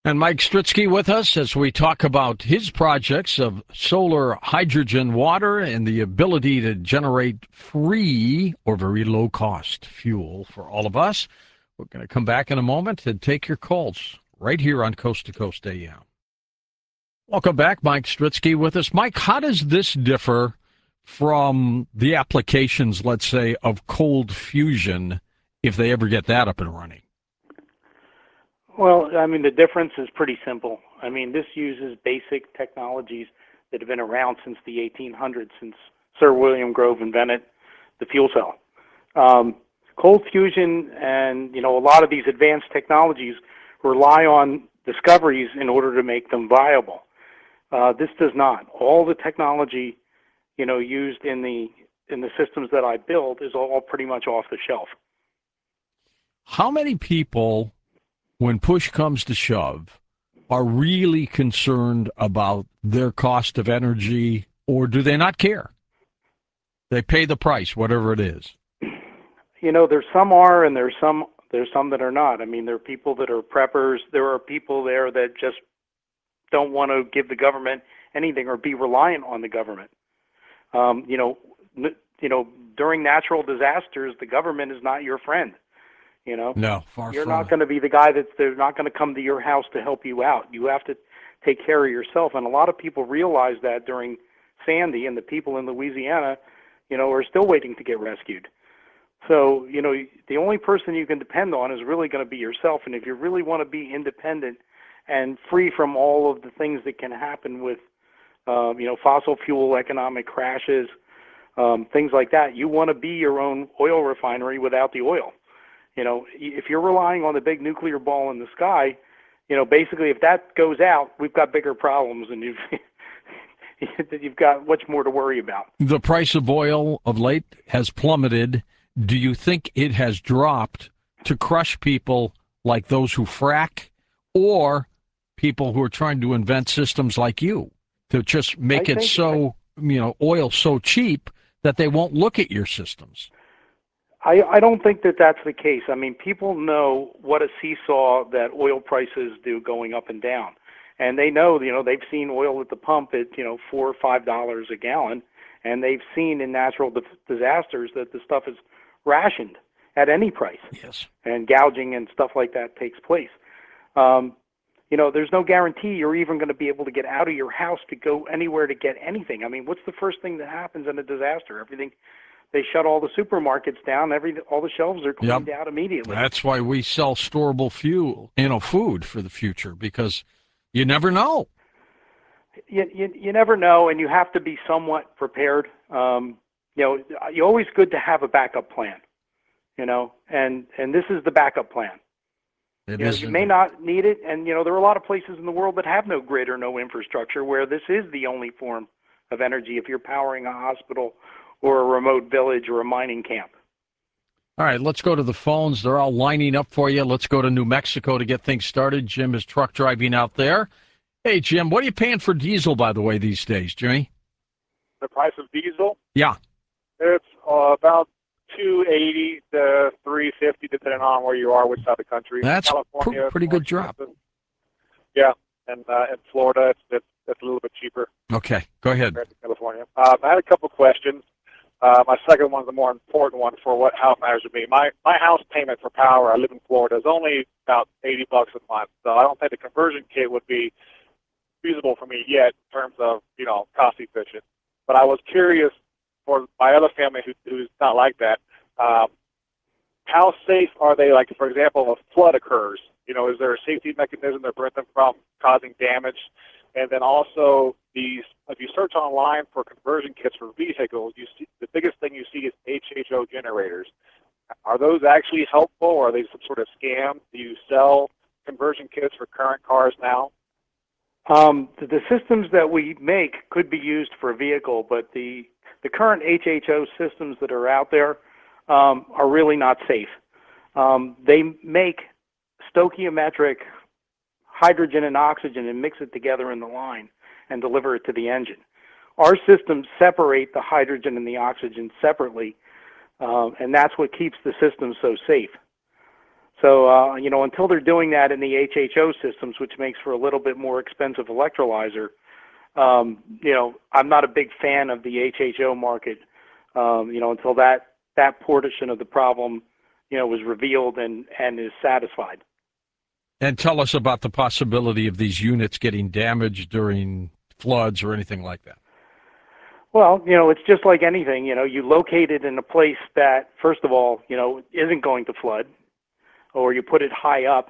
And Mike Stritzky with us as we talk about his projects of solar hydrogen water and the ability to generate free or very low cost fuel for all of us. We're going to come back in a moment and take your calls right here on Coast to Coast AM. Welcome back. Mike Stritzky with us. Mike, how does this differ from the applications, let's say, of cold fusion if they ever get that up and running? Well, I mean, the difference is pretty simple. I mean, this uses basic technologies that have been around since the 1800s, since Sir William Grove invented the fuel cell. Cold fusion and, a lot of these advanced technologies rely on discoveries in order to make them viable. This does not. All the technology, used in the systems that I build is all pretty much off the shelf. How many people, when push comes to shove, are really concerned about their cost of energy, or do they not care? They pay the price, whatever it is. There's some are and there's some that are not. I mean, there are people that are preppers. There are people there that just don't want to give the government anything or be reliant on the government. During natural disasters, the government is not your friend. No, far You're from not it. going to be the guy they're not going to come to your house to help you out. You have to take care of yourself. And a lot of people realize that during Sandy, and the people in Louisiana, are still waiting to get rescued. So, the only person you can depend on is really going to be yourself. And if you really want to be independent and free from all of the things that can happen with, fossil fuel economic crashes, things like that, you want to be your own oil refinery without the oil. If you're relying on the big nuclear ball in the sky, basically if that goes out, we've got bigger problems, and you've got much more to worry about. The price of oil of late has plummeted. Do you think it has dropped to crush people like those who frack, or people who are trying to invent systems like you to just make it so, oil so cheap that they won't look at your systems? I don't think that that's the case. I mean, people know what a seesaw that oil prices do going up and down. And they know, they've seen oil at the pump at, $4 or $5 a gallon. And they've seen in natural disasters that the stuff is rationed at any price. Yes. And gouging and stuff like that takes place. There's no guarantee you're even going to be able to get out of your house to go anywhere to get anything. I mean, what's the first thing that happens in a disaster? They shut all the supermarkets down. All the shelves are cleaned out immediately. That's why we sell storable fuel, food for the future, because you never know. You never know, and you have to be somewhat prepared. You're always good to have a backup plan. And this is the backup plan. You may not need it, and there are a lot of places in the world that have no grid or no infrastructure where this is the only form of energy. If you're powering a hospital or a remote village or a mining camp. All right, let's go to the phones. They're all lining up for you. Let's go to New Mexico to get things started. Jim is truck driving out there. Hey, Jim, what are you paying for diesel, by the way, these days, Jimmy? The price of diesel? Yeah. It's about $2.80 to $3.50, depending on where you are, which side of the country. That's California, pretty good drop. Yeah, and in Florida, it's a little bit cheaper. Okay, go ahead. Compared to California. I had a couple questions. My second one's the more important one for how it matters to me. My house payment for power, I live in Florida, is only about $80 a month. So I don't think the conversion kit would be feasible for me yet in terms of, cost efficient. But I was curious for my other family who's not like that, how safe are they, like, for example, if a flood occurs? Is there a safety mechanism to prevent them from causing damage? And then also, if you search online for conversion kits for vehicles, you see the biggest thing you see is HHO generators. Are those actually helpful, or are they some sort of scam? Do you sell conversion kits for current cars now? The systems that we make could be used for a vehicle, but the current HHO systems that are out there are really not safe. They make stoichiometric hydrogen and oxygen and mix it together in the line and deliver it to the engine. Our systems separate the hydrogen and the oxygen separately, and that's what keeps the system so safe. So, until they're doing that in the HHO systems, which makes for a little bit more expensive electrolyzer, I'm not a big fan of the HHO market, until that portion of the problem, was revealed and is satisfied. And tell us about the possibility of these units getting damaged during floods or anything like that. Well, it's just like anything. You locate it in a place that, first of all, isn't going to flood, or you put it high up.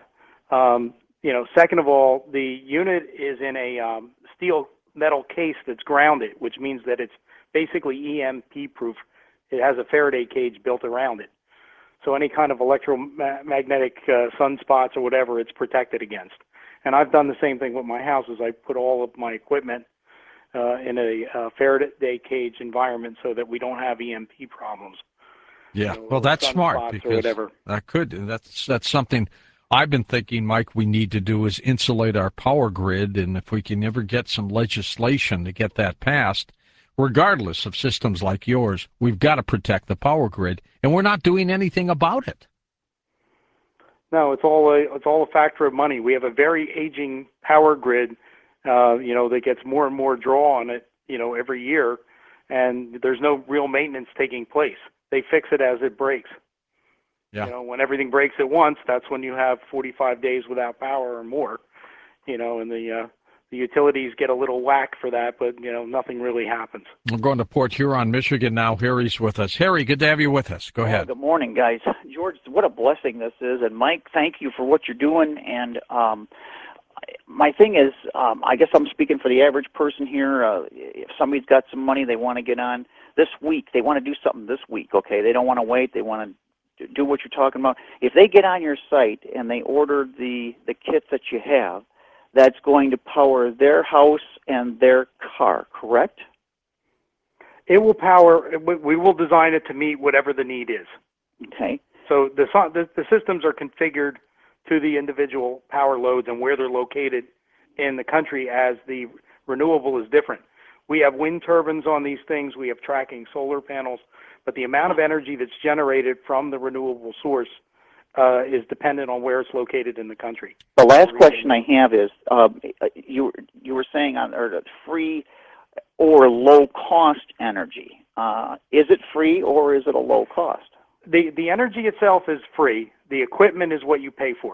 Second of all, the unit is in a steel metal case that's grounded, which means that it's basically EMP proof. It has a Faraday cage built around it. So any kind of electromagnetic sunspots or whatever, it's protected against. And I've done the same thing with my houses. I put all of my equipment in a Faraday cage environment so that we don't have EMP problems. Yeah, well, that's smart because that's something I've been thinking, Mike, we need to do is insulate our power grid, and if we can ever get some legislation to get that passed, regardless of systems like yours, we've got to protect the power grid, and we're not doing anything about it. No, it's all a factor of money. We have a very aging power grid, that gets more and more draw on it, every year, and there's no real maintenance taking place. They fix it as it breaks. Yeah. When everything breaks at once, that's when you have 45 days without power or more. And the utilities get a little whack for that, but nothing really happens. We're going to Port Huron, Michigan now. Harry's with us. Harry, good to have you with us. Go ahead. Good morning, guys. George, what a blessing this is, and Mike, thank you for what you're doing. And my thing is, I guess I'm speaking for the average person here. If somebody's got some money they want to get on this week, they want to do something this week. Okay, they don't want to wait. They want to do what you're talking about. If they get on your site and they order the kits that you have, that's going to power their house and their car, correct? It will power. We will design it to meet whatever the need is. Okay. So the systems are configured to the individual power loads and where they're located in the country, as the renewable is different. We have wind turbines on these things. We have tracking solar panels, but the amount of energy that's generated from the renewable source is dependent on where it's located in the country. The last question I have is, you were saying on free or low cost energy. Is it free or is it a low cost? The energy itself is free. The equipment is what you pay for.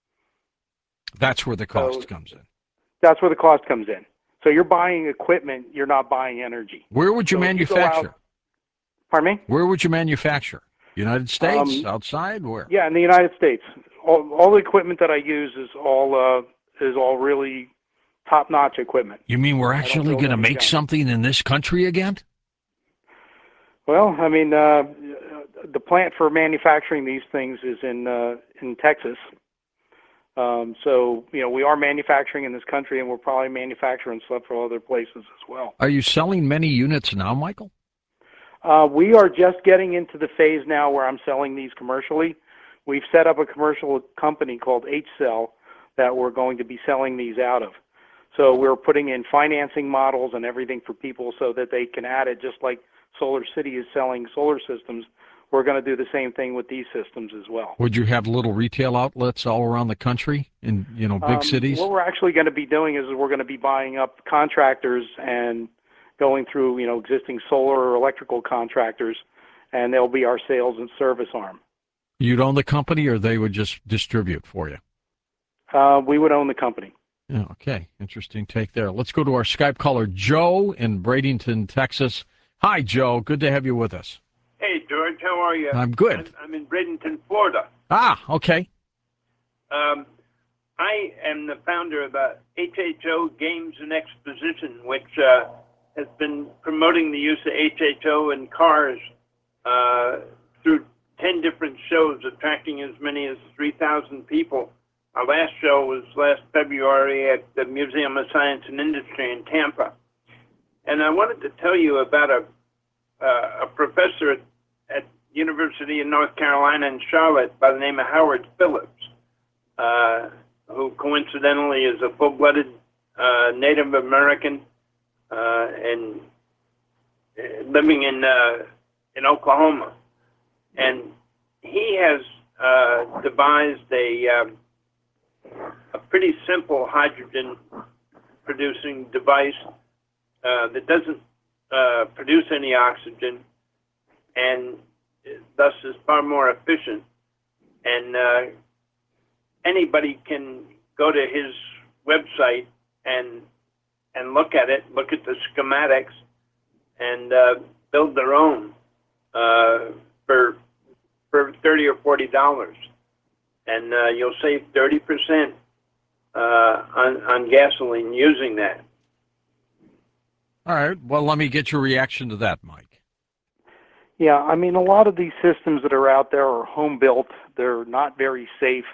That's where the cost comes in. That's where the cost comes in. So you're buying equipment, you're not buying energy. Where would you manufacture? Pardon me? Where would you manufacture? United States? Outside? Where? Yeah, in the United States. All the equipment that I use is all really top-notch equipment. You mean we're actually going to make something in this country again? Well, I mean, the plant for manufacturing these things is in Texas. So, we are manufacturing in this country, and we're probably manufacturing stuff for other places as well. Are you selling many units now, Michael? We are just getting into the phase now where I'm selling these commercially. We've set up a commercial company called H-Cell that we're going to be selling these out of. So we're putting in financing models and everything for people so that they can add it, just like Solar City is selling solar systems. We're going to do the same thing with these systems as well. Would you have little retail outlets all around the country in big cities? What we're actually going to be doing is we're going to be buying up contractors and going through existing solar or electrical contractors, and they'll be our sales and service arm. You'd own the company, or they would just distribute for you? We would own the company. Yeah, okay, interesting take there. Let's go to our Skype caller, Joe in Bradenton, Texas. Hi, Joe. Good to have you with us. Hey, George. How are you? I'm good. I'm in Bradenton, Florida. Ah, okay. I am the founder of HHO Games and Exposition, which has been promoting the use of HHO in cars through 10 different shows, attracting as many as 3,000 people. Our last show was last February at the Museum of Science and Industry in Tampa. And I wanted to tell you about a professor at University of North Carolina in Charlotte by the name of Howard Phillips, who coincidentally is a full-blooded Native American and living in Oklahoma. And he has devised a pretty simple hydrogen producing device that doesn't produce any oxygen and thus is far more efficient. And anybody can go to his website and look at it, look at the schematics, and build their own for $30 or $40, and you'll save 30% on gasoline using that. All right. Well, let me get your reaction to that, Mike. Yeah, I mean, a lot of these systems that are out there are home built. They're not very safe.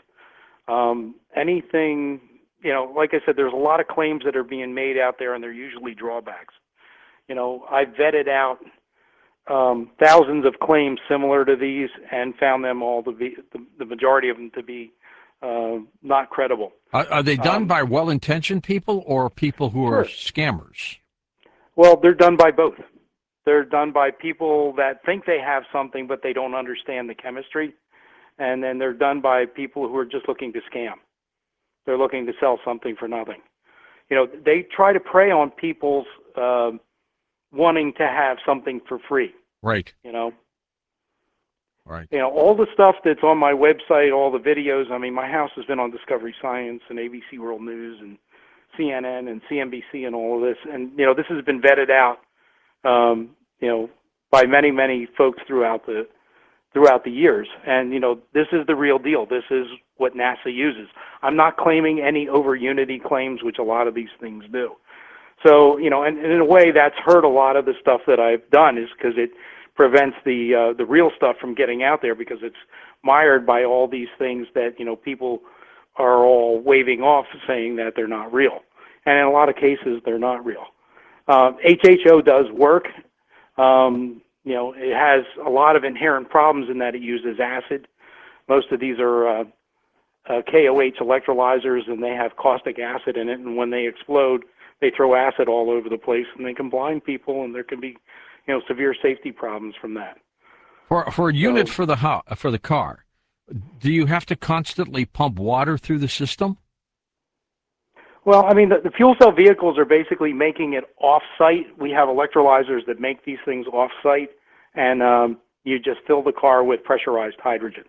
Anything, you know, like I said, there's a lot of claims that are being made out there, and they're usually drawbacks. You know, I vetted out thousands of claims similar to these and found them all to be, the majority of them to be not credible. Are they done by well-intentioned people or people who are scammers? Well, they're done by both. They're done by people that think they have something, but they don't understand the chemistry. And then they're done by people who are just looking to scam. They're looking to sell something for nothing. You know, they try to prey on people's wanting to have something for free. Right. You know? Right. You know, all the stuff that's on my website, all the videos, I mean, my house has been on Discovery Science and ABC World News and CNN and CNBC and all of this. And, you know, this has been vetted out, you know, by many, many folks throughout the years. And, you know, this is the real deal. This is what NASA uses. I'm not claiming any over Unity claims, which a lot of these things do. So, you know, and in a way that's hurt a lot of the stuff that I've done, is because it prevents the real stuff from getting out there, because it's mired by all these things that, you know, people are all waving off saying that they're not real. And in a lot of cases, they're not real. HHO does work. You know, it has a lot of inherent problems in that it uses acid. Most of these are KOH electrolyzers, and they have caustic acid in it, and when they explode, they throw acid all over the place, and they can blind people, and there can be, you know, severe safety problems from that. For a unit for the car, do you have to constantly pump water through the system? Well, I mean, the fuel cell vehicles are basically making it off-site. We have electrolyzers that make these things off-site, and you just fill the car with pressurized hydrogen.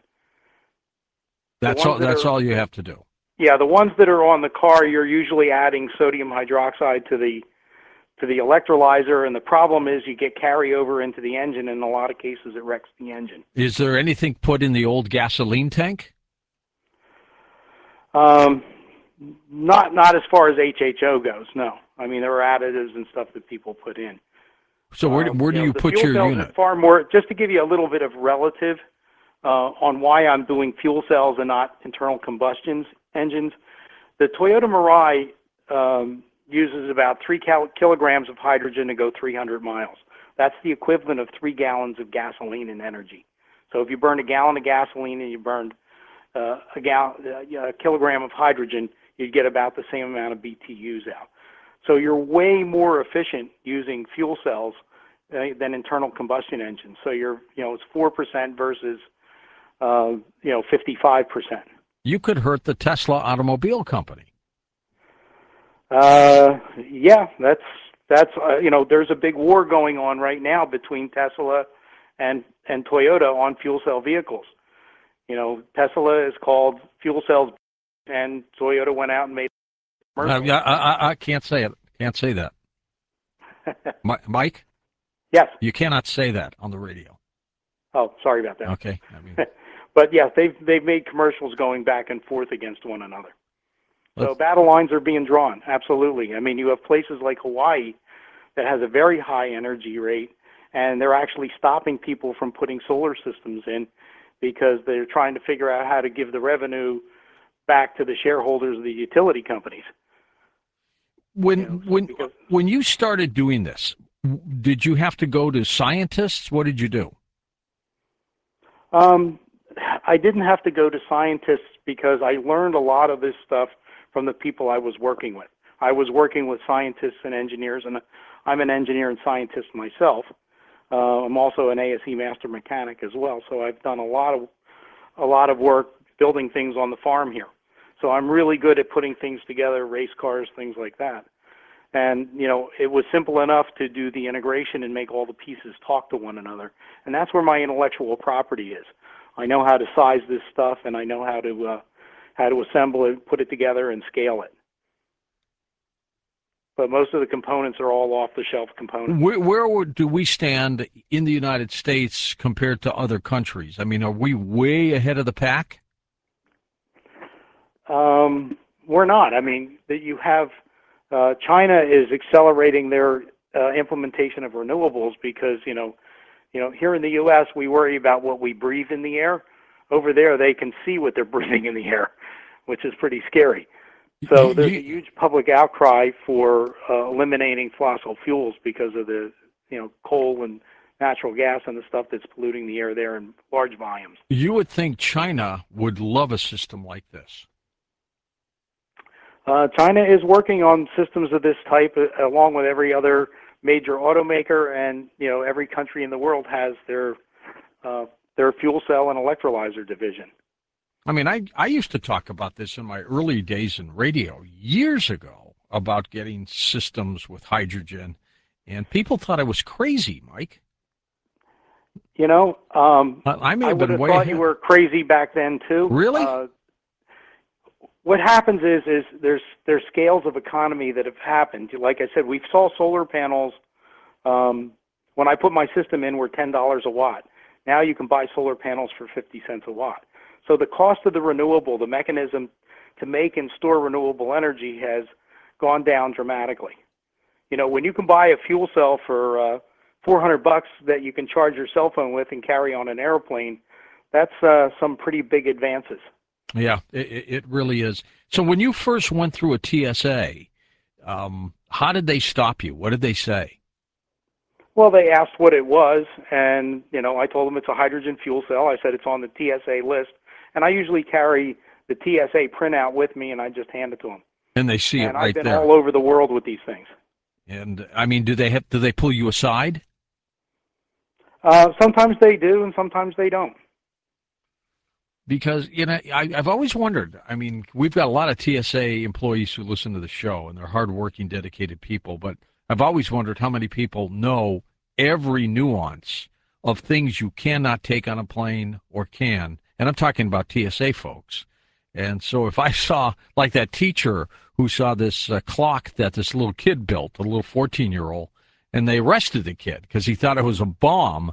That's all you have to do. Yeah, the ones that are on the car, you're usually adding sodium hydroxide to the electrolyzer, and the problem is you get carryover into the engine, and in a lot of cases it wrecks the engine. Is there anything put in the old gasoline tank? Not as far as HHO goes, no. I mean, there are additives and stuff that people put in. So where do you put your unit? Far more, just to give you a little bit of relative on why I'm doing fuel cells and not internal combustion engines. The Toyota Mirai uses about 3 kilograms of hydrogen to go 300 miles. That's the equivalent of 3 gallons of gasoline in energy. So if you burned a gallon of gasoline and you burned a kilogram of hydrogen, you'd get about the same amount of BTUs out. So you're way more efficient using fuel cells than internal combustion engines. So it's 4% versus 55%. You could hurt the Tesla automobile company. Yeah, that's there's a big war going on right now between Tesla and Toyota on fuel cell vehicles. You know, Tesla is called fuel cells, and Toyota went out and made a commercial. I can't say it. Can't say that. Mike? Yes. You cannot say that on the radio. Oh, sorry about that. Okay. But yeah, they've made commercials going back and forth against one another. So battle lines are being drawn, absolutely. I mean, you have places like Hawaii that has a very high energy rate, and they're actually stopping people from putting solar systems in because they're trying to figure out how to give the revenue back to the shareholders of the utility companies. When you started doing this, did you have to go to scientists? What did you do? I didn't have to go to scientists because I learned a lot of this stuff from the people I was working with. I was working with scientists and engineers, and I'm an engineer and scientist myself. I'm also an ASE master mechanic as well, so I've done a lot a lot of work building things on the farm here. So I'm really good at putting things together, race cars, things like that. And, it was simple enough to do the integration and make all the pieces talk to one another. And that's where my intellectual property is. I know how to size this stuff, and I know how to assemble it, put it together, and scale it. But most of the components are all off-the-shelf components. Where do we stand in the United States compared to other countries? I mean, are we way ahead of the pack? We're not. I mean, that you have China is accelerating their implementation of renewables because here in the U.S. we worry about what we breathe in the air. Over there, they can see what they're breathing in the air, which is pretty scary. So there's a huge public outcry for eliminating fossil fuels because of the coal and natural gas and the stuff that's polluting the air there in large volumes. You would think China would love a system like this. China is working on systems of this type along with every other major automaker, and every country in the world has their fuel cell and electrolyzer division. I mean, I used to talk about this in my early days in radio years ago about getting systems with hydrogen, and people thought I was crazy, Mike. I may have would been have way thought ahead. you were crazy back then too. Really? What happens is there's scales of economy that have happened. Like I said, we saw solar panels. When I put my system in, were $10 a watt. Now you can buy solar panels for 50 cents a watt. So the cost of the renewable, the mechanism to make and store renewable energy, has gone down dramatically. When you can buy a fuel cell for $400 that you can charge your cell phone with and carry on an airplane, that's some pretty big advances. Yeah, it really is. So when you first went through a TSA, how did they stop you? What did they say? Well, they asked what it was, and I told them it's a hydrogen fuel cell. I said it's on the TSA list, and I usually carry the TSA printout with me, and I just hand it to them. And they see it And right I've been there. all over the world with these things. And I mean, do they pull you aside? Sometimes they do, and sometimes they don't. Because, I've always wondered. I mean, we've got a lot of TSA employees who listen to the show, and they're hardworking, dedicated people. But I've always wondered how many people know every nuance of things you cannot take on a plane or can. And I'm talking about TSA folks. And so if I saw, like that teacher who saw this clock that this little kid built, a little 14-year-old, and they arrested the kid because he thought it was a bomb,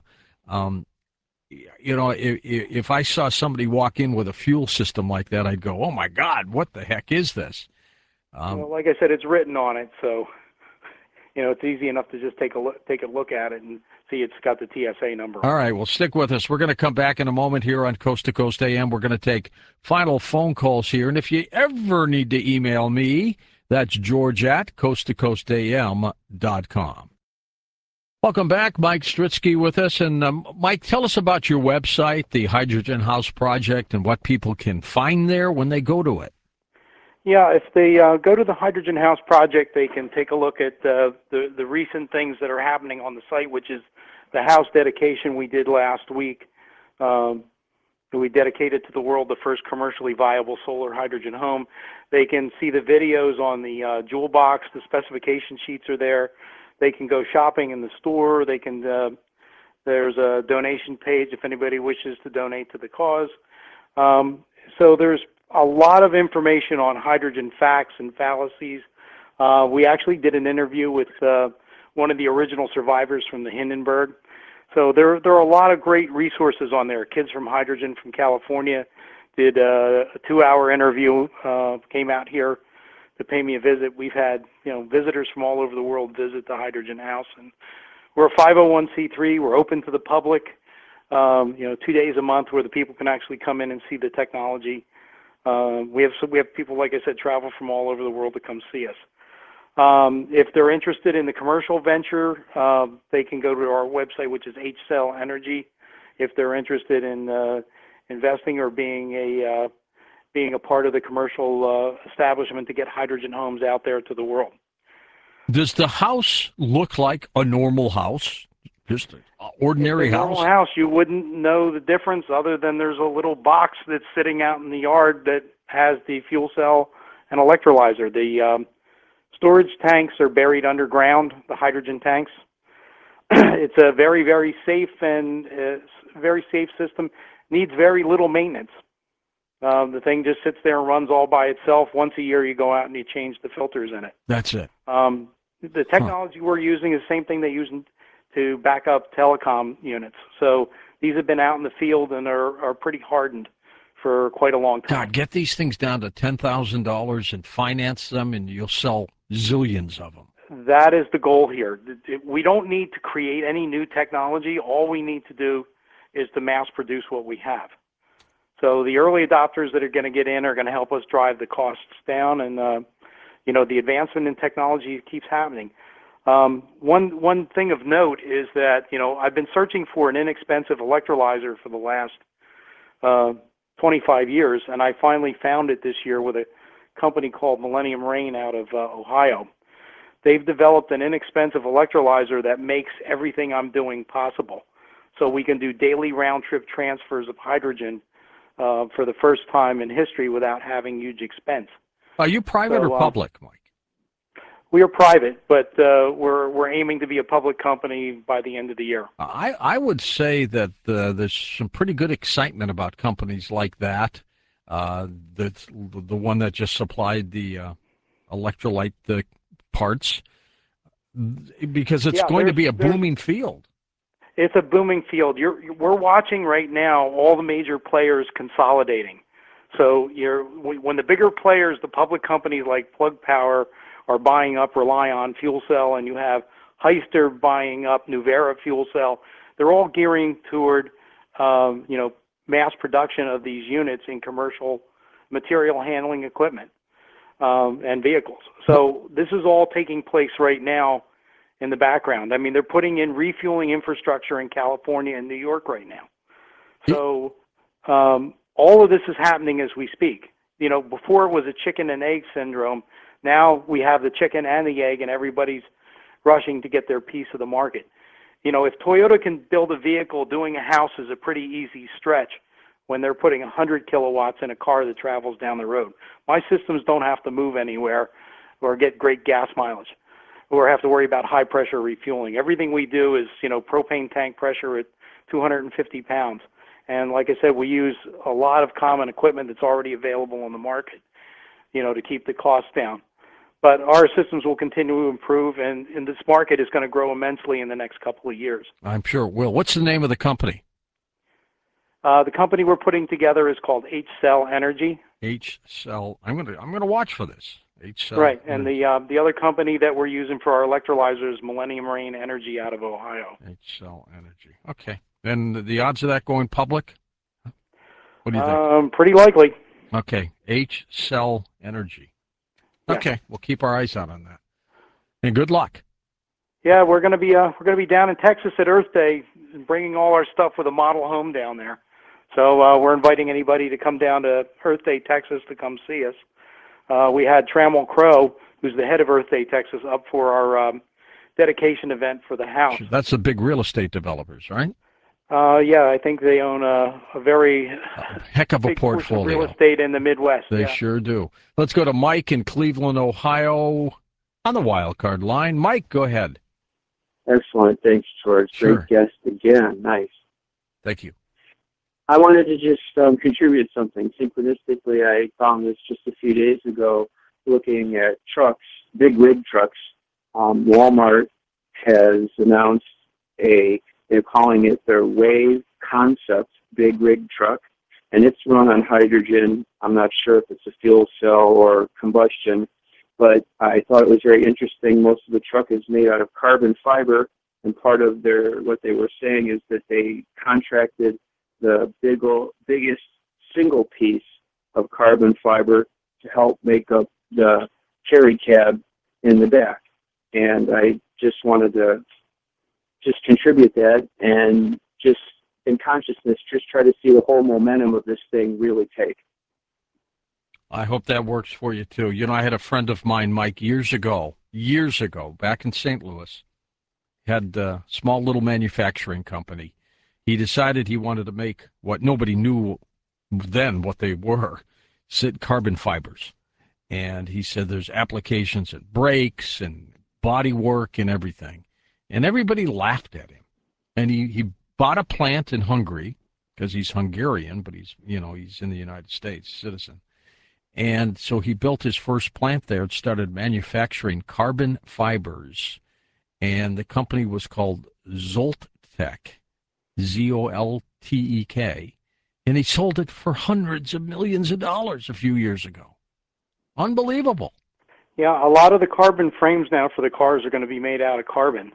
if I saw somebody walk in with a fuel system like that, I'd go, oh, my God, what the heck is this? Like I said, it's written on it, so it's easy enough to just take a look at it and see it's got the TSA number. All right, well, stick with us. We're going to come back in a moment here on Coast to Coast AM. We're going to take final phone calls here, and if you ever need to email me, that's George at coasttocoastam.com. Welcome back. Mike Stritzky with us. And Mike, tell us about your website, the Hydrogen House Project, and what people can find there when they go to it. Yeah, if they go to the Hydrogen House Project, they can take a look at the recent things that are happening on the site, which is the house dedication we did last week. We dedicated to the world the first commercially viable solar hydrogen home. They can see the videos on the Jewel Box. The specification sheets are there. They can go shopping in the store. They can. There's a donation page if anybody wishes to donate to the cause. So there's a lot of information on hydrogen facts and fallacies. We actually did an interview with one of the original survivors from the Hindenburg. So there are a lot of great resources on there. Kids from Hydrogen from California did a 2-hour interview, came out here to pay me a visit. We've had visitors from all over the world visit the Hydrogen House, and we're a 501c3. We're open to the public. 2 days a month where the people can actually come in and see the technology. We have people, like I said, travel from all over the world to come see us. If they're interested in the commercial venture, they can go to our website, which is H-Cell Energy. If they're interested in investing or being a part of the commercial establishment to get hydrogen homes out there to the world. Does the house look like a normal house? Just an ordinary It's a normal house. house. You wouldn't know the difference other than there's a little box that's sitting out in the yard that has the fuel cell and electrolyzer. The storage tanks are buried underground, the hydrogen tanks. It's a very, very safe and very safe system. Needs very little maintenance. The thing just sits there and runs all by itself. Once a year, you go out and you change the filters in it. That's it. The technology we're using is the same thing they use to back up telecom units. So these have been out in the field and are pretty hardened for quite a long time. God, get these things down to $10,000 and finance them, and you'll sell zillions of them. That is the goal here. We don't need to create any new technology. All we need to do is to mass produce what we have. So the early adopters that are going to get in are going to help us drive the costs down, and the advancement in technology keeps happening. One thing of note is that I've been searching for an inexpensive electrolyzer for the last 25 years, and I finally found it this year with a company called Millennium Rain out of Ohio. They've developed an inexpensive electrolyzer that makes everything I'm doing possible. So we can do daily round-trip transfers of hydrogen for the first time in history without having huge expense. Are you private or public, Mike? We are private, but we're aiming to be a public company by the end of the year. I would say that there's some pretty good excitement about companies like that. That's the one that just supplied the electrolyte parts, because it's going to be a booming field. It's a booming field. We're watching right now all the major players consolidating. So when the bigger players, the public companies like Plug Power, are buying up Relion fuel cell, and you have Hyster buying up Nuvera fuel cell, they're all gearing toward mass production of these units in commercial material handling equipment and vehicles. So this is all taking place right now in the background. I mean, they're putting in refueling infrastructure in California and New York right now. So all of this is happening as we speak. Before it was a chicken and egg syndrome. Now we have the chicken and the egg, and everybody's rushing to get their piece of the market. If Toyota can build a vehicle, doing a house is a pretty easy stretch when they're putting 100 kilowatts in a car that travels down the road. My systems don't have to move anywhere or get great gas mileage or have to worry about high-pressure refueling. Everything we do is, propane tank pressure at 250 pounds. And like I said, we use a lot of common equipment that's already available on the market, to keep the costs down. But our systems will continue to improve, and this market is going to grow immensely in the next couple of years. I'm sure it will. What's the name of the company? The company we're putting together is called H-Cell Energy. H-Cell. I'm gonna watch for this. H-Cell. Right, and the other company that we're using for our electrolyzer is Millennium Rain Energy out of Ohio. H-Cell Energy. Okay. And the odds of that going public? What do you think? Pretty likely. Okay. H-Cell Energy. Okay, yeah. We'll keep our eyes out on that. And good luck. Yeah, we're gonna be down in Texas at Earth Day, bringing all our stuff with a model home down there. So we're inviting anybody to come down to Earth Day, Texas, to come see us. We had Trammell Crow, who's the head of Earth Day, Texas, up for our dedication event for the house. That's the big real estate developers, right? Yeah, I think they own a very heck of a big portfolio of real estate in the Midwest. They sure do. Let's go to Mike in Cleveland, Ohio, on the wild card line. Mike, go ahead. Excellent. Thanks, George. Sure. Great guest again. Nice. Thank you. I wanted to just contribute something. Synchronistically, I found this just a few days ago looking at trucks, big rig trucks. Walmart has announced they're calling it their Wave Concept big rig truck, and it's run on hydrogen. I'm not sure if it's a fuel cell or combustion, but I thought it was very interesting. Most of the truck is made out of carbon fiber, and part of what they were saying is that they contracted the biggest single piece of carbon fiber to help make up the carry cab in the back. And I just wanted to just contribute that and just in consciousness, just try to see the whole momentum of this thing really take. I hope that works for you too. I had a friend of mine, Mike, years ago, back in St. Louis. had a small little manufacturing company. He decided he wanted to make what nobody knew then what they were, carbon fibers. And he said there's applications in brakes and body work and everything. And everybody laughed at him. And he bought a plant in Hungary, because he's Hungarian, but he's in the United States, citizen. And so he built his first plant there and started manufacturing carbon fibers. And the company was called Zoltek, Zoltek. And he sold it for hundreds of millions of dollars a few years ago. Unbelievable. Yeah, a lot of the carbon frames now for the cars are going to be made out of carbon.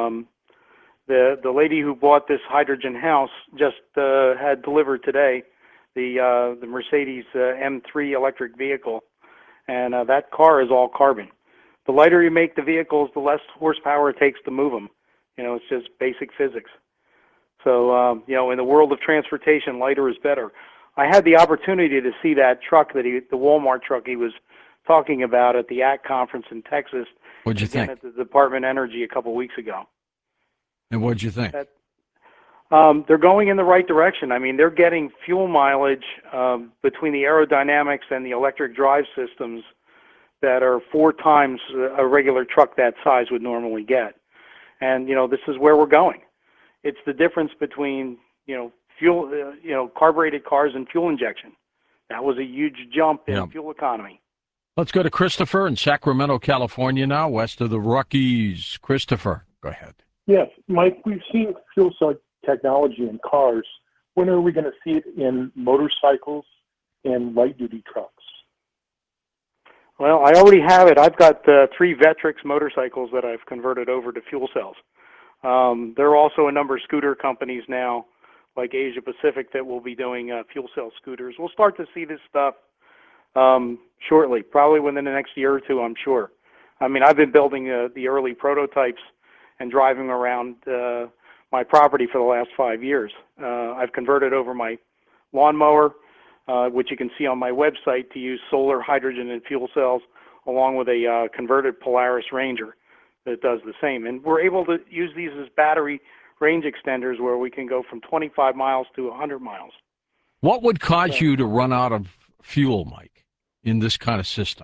The lady who bought this hydrogen house just had delivered today the Mercedes M3 electric vehicle, and that car is all carbon. The lighter you make the vehicles, the less horsepower it takes to move them. It's just basic physics. So, in the world of transportation, lighter is better. I had the opportunity to see that truck the Walmart truck he was talking about at the ACT conference in Texas. What'd you think? At the Department of Energy a couple weeks ago. And what'd you think? They're going in the right direction. I mean, they're getting fuel mileage between the aerodynamics and the electric drive systems that are 4 times a regular truck that size would normally get. And, this is where we're going. It's the difference between, fuel, carbureted cars and fuel injection. That was a huge jump in fuel economy. Let's go to Christopher in Sacramento, California now, west of the Rockies. Christopher, go ahead. Yes, Mike, we've seen fuel cell technology in cars. When are we going to see it in motorcycles and light-duty trucks? Well, I already have it. I've got 3 Vectrix motorcycles that I've converted over to fuel cells. There are also a number of scooter companies now, like Asia Pacific, that will be doing fuel cell scooters. We'll start to see this stuff shortly, probably within the next year or 2, I'm sure. I mean, I've been building the early prototypes and driving around my property for the last 5 years. I've converted over my lawnmower, which you can see on my website, to use solar, hydrogen, and fuel cells, along with a converted Polaris Ranger that does the same. And we're able to use these as battery range extenders where we can go from 25 miles to 100 miles. What would cause you to run out of fuel, Mike, in this kind of system?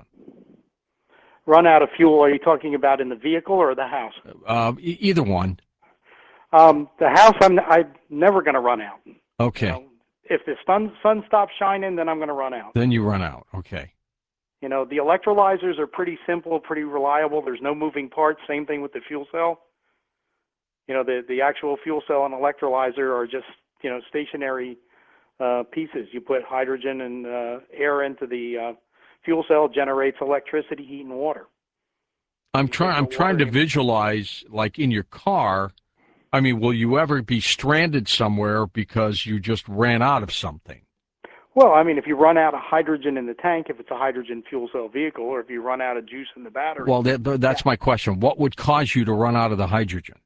Run out of fuel, are you talking about in the vehicle or the house? Either one. The house, I'm never going to run out. Okay. If the sun stops shining, then I'm going to run out. Then you run out. Okay. The electrolyzers are pretty simple, pretty reliable. There's no moving parts. Same thing with the fuel cell. The actual fuel cell and electrolyzer are just, stationary pieces. You put hydrogen and air into the fuel cell, generates electricity, heat, and water. I'm trying to visualize, like in your car. I mean, will you ever be stranded somewhere because you just ran out of something? Well, I mean, if you run out of hydrogen in the tank, if it's a hydrogen fuel cell vehicle, or if you run out of juice in the battery. Well, that's my question. What would cause you to run out of the hydrogen?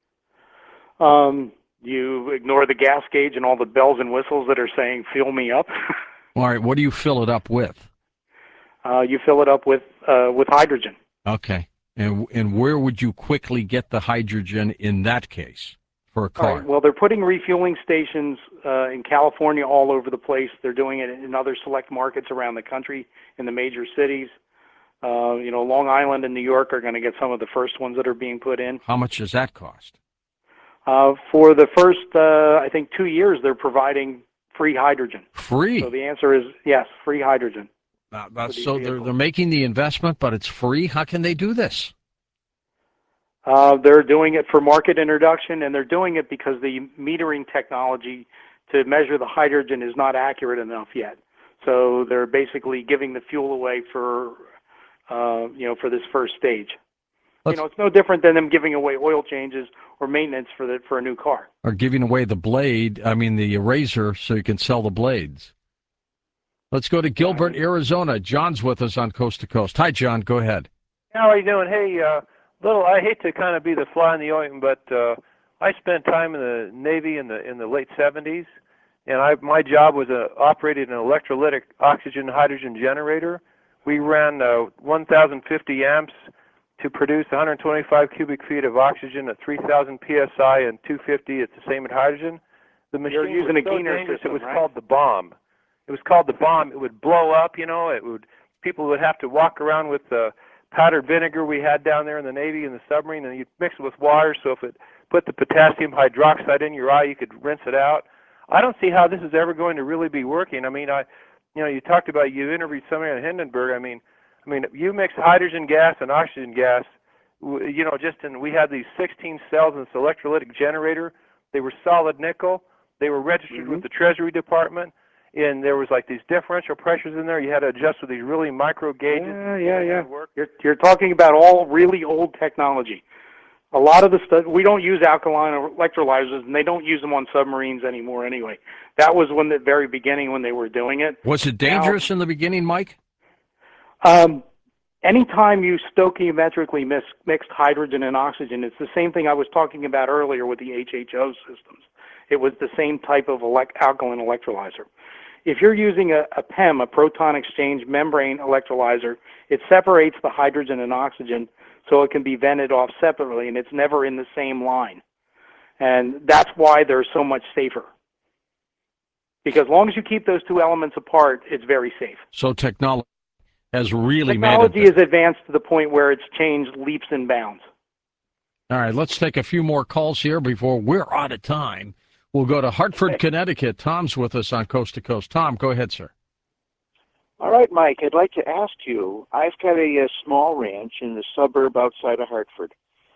You ignore the gas gauge and all the bells and whistles that are saying, fill me up. All right, what do you fill it up with? You fill it up with hydrogen. Okay. And where would you quickly get the hydrogen in that case for a car? Right, well, they're putting refueling stations in California all over the place. They're doing it in other select markets around the country, in the major cities. Long Island and New York are going to get some of the first ones that are being put in. How much does that cost? For the first, I think, 2 years, they're providing free hydrogen. Free? So the answer is yes, free hydrogen. So they're making the investment, but it's free? How can they do this? They're doing it for market introduction, and they're doing it because the metering technology to measure the hydrogen is not accurate enough yet. So they're basically giving the fuel away for this first stage. It's no different than them giving away oil changes or maintenance for a new car. Or giving away the eraser, so you can sell the blades. Let's go to Gilbert, Arizona. John's with us on Coast to Coast. Hi, John. Go ahead. How are you doing? Hey, I hate to kind of be the fly in the ointment, but I spent time in the Navy in the late 70s, and my job was operating an electrolytic oxygen hydrogen generator. We ran 1,050 amps to produce 125 cubic feet of oxygen at 3,000 psi and 250 at the same at hydrogen. The machine You're using was a so Giner dangerous, system, it was right? called the bomb. It was called the bomb. It would blow up, people would have to walk around with the powdered vinegar we had down there in the Navy and the submarine, and you'd mix it with water, so if it put the potassium hydroxide in your eye, you could rinse it out. I don't see how this is ever going to really be working. I mean, you talked about, you interviewed somebody at Hindenburg. I mean, you mix hydrogen gas and oxygen gas, we had these 16 cells in this electrolytic generator. They were solid nickel. They were registered with the Treasury Department, and there was like these differential pressures in there. You had to adjust with these really micro gauges. Yeah. You're talking about all really old technology. A lot of the stuff, we don't use alkaline electrolyzers, and they don't use them on submarines anymore anyway. That was when the very beginning when they were doing it. Was it dangerous in the beginning, Mike? Anytime you stoichiometrically mixed hydrogen and oxygen, it's the same thing I was talking about earlier with the HHO systems. It was the same type of alkaline electrolyzer. If you're using a PEM, a proton exchange membrane electrolyzer, it separates the hydrogen and oxygen so it can be vented off separately, and it's never in the same line. And that's why they're so much safer. Because as long as you keep those two elements apart, it's very safe. So technology has really Technology made it. is advanced to the point where it's changed leaps and bounds. All right, let's take a few more calls here before we're out of time. We'll go to Hartford, Connecticut. Tom's with us on Coast to Coast. Tom, go ahead, sir. All right, Mike, I'd like to ask you, I've got a small ranch in the suburb outside of Hartford.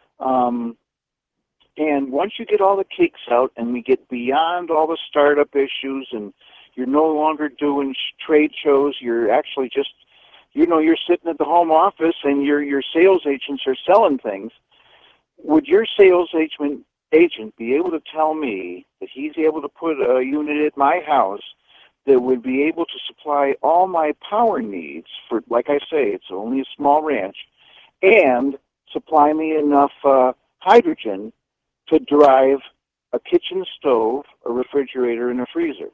And once you get all the kinks out and we get beyond all the startup issues and you're no longer doing trade shows, you're actually just, you're sitting at the home office and your sales agents are selling things, would your sales agent be able to tell me that he's able to put a unit at my house that would be able to supply all my power needs for, like I say, it's only a small ranch, and supply me enough hydrogen to drive a kitchen stove, a refrigerator, and a freezer?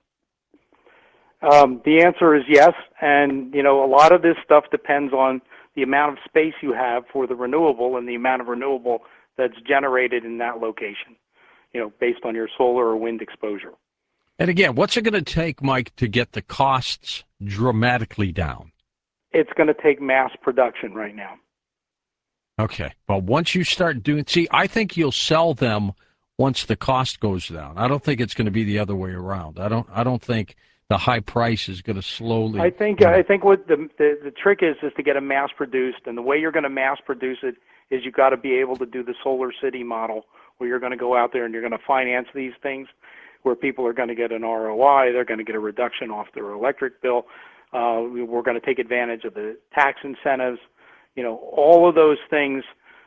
The answer is yes, and a lot of this stuff depends on the amount of space you have for the renewable and the amount of renewable that's generated in that location, based on your solar or wind exposure. And again, what's it going to take, Mike, to get the costs dramatically down? It's going to take mass production right now. Okay. But once you start doing, I think you'll sell them once the cost goes down. I don't think it's going to be the other way around. I don't think the high price is going to slowly. I think what the trick is to get it mass produced, and the way you're going to mass produce it is you got to be able to do the Solar City model, where you're going to go out there and you're going to finance these things, where people are going to get an ROI, they're going to get a reduction off their electric bill. We're going to take advantage of the tax incentives. All of those things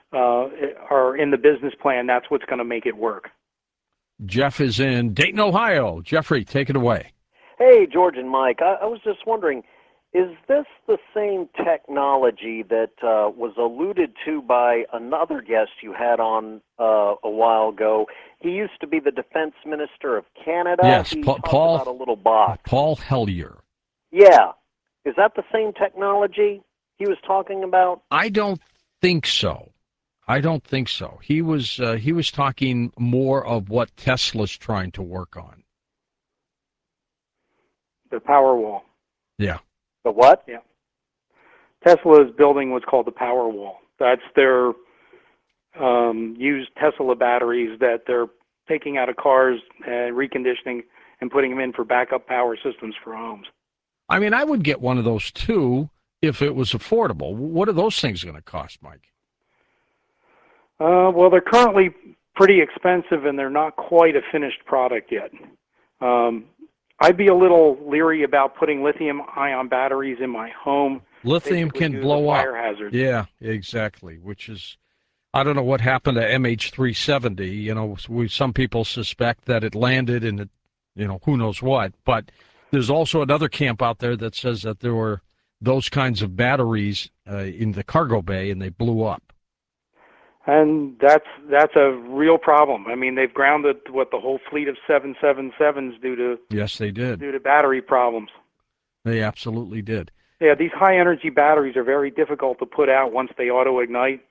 are in the business plan. That's what's going to make it work. Jeff is in Dayton, Ohio. Jeffrey, take it away. Hey, George and Mike. I was just wondering, is this the same technology that was alluded to by another guest you had on a while ago? He used to be the defense minister of Canada. Yes, he Paul. Talked about a little box. Paul Hellyer. Yeah. Is that the same technology he was talking about? I don't think so. He was talking more of what Tesla's trying to work on. The Powerwall. Yeah. The what? Yeah. Tesla is building what's called the Powerwall. That's their used Tesla batteries that they're taking out of cars and reconditioning and putting them in for backup power systems for homes. I mean, I would get one of those too if it was affordable. What are those things going to cost, Mike? Well, they're currently pretty expensive, and they're not quite a finished product yet. I'd be a little leery about putting lithium-ion batteries in my home. Lithium can blow up. Fire hazard. Yeah, exactly. Which is, I don't know what happened to MH370. Some people suspect that it landed in it, who knows what. But there's also another camp out there that says that there were those kinds of batteries in the cargo bay, and they blew up. And that's a real problem. I mean, they've grounded the whole fleet of 777s due to battery problems. They absolutely did. Yeah, these high energy batteries are very difficult to put out once they auto ignite.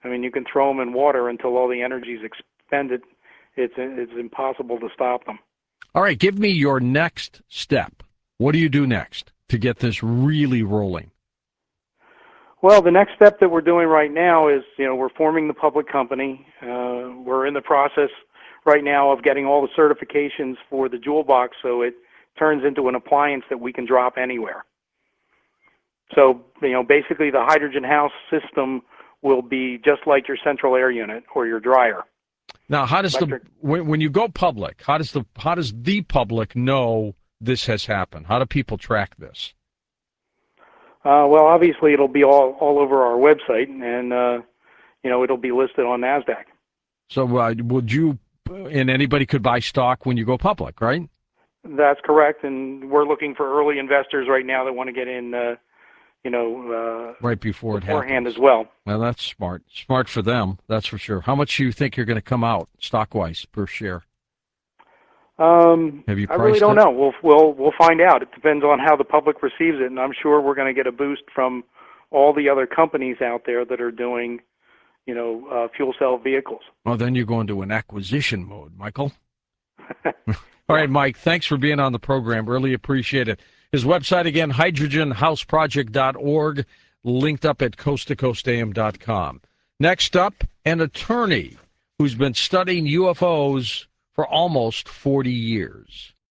I mean, you can throw them in water until all the energy is expended. It's impossible to stop them. All right, give me your next step. What do you do next to get this really rolling? Well, the next step that we're doing right now is, we're forming the public company. We're in the process right now of getting all the certifications for the Joule Box so it turns into an appliance that we can drop anywhere. So, basically the hydrogen house system will be just like your central air unit or your dryer. Now, how does when you go public, how does the public know this has happened? How do people track this? Well, obviously it'll be all over our website, and it'll be listed on NASDAQ. So would you, and anybody could buy stock when you go public, right? That's correct, and we're looking for early investors right now that want to get in, right before it beforehand happens as well. Well, that's smart. Smart for them, that's for sure. How much do you think you're going to come out stock-wise per share? Have you priced I really don't it? know. We'll find out. It depends on how the public receives it, and I'm sure we're going to get a boost from all the other companies out there that are doing, fuel cell vehicles. Well, then you go into an acquisition mode, Michael. All right, Mike, thanks for being on the program. Really appreciate it. His website, again, hydrogenhouseproject.org, linked up at coasttocoastam.com. Next up, an attorney who's been studying UFOs for almost 40 years.